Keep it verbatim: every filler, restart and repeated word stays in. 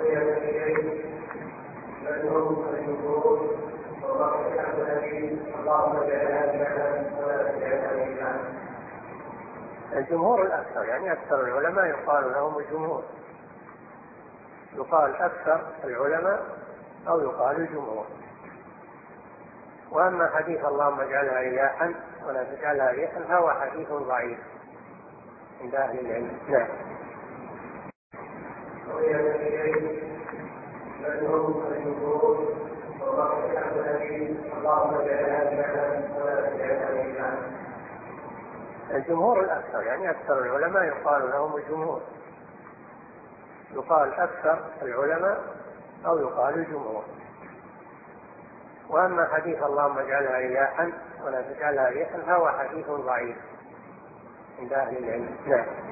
الجمهور الأكثر، يعني أكثر العلماء يقال لهم الجمهور، يقال أكثر العلماء أو يقال الجمهور. وأما حديث اللهم اجعلها رياحا ولا تجعلها ريحا فهو حديث ضعيف عند أهل العلم. نعم. الجمهور الأكثر، يعني أكثر العلماء يقال لهم الجمهور، يقال أكثر العلماء أو يقال الجمهور. وأما حديث اللهم اجعلها رياحا ولا تجعلها ريحا فهو حديث ضعيف عند أهل العلم. نعم.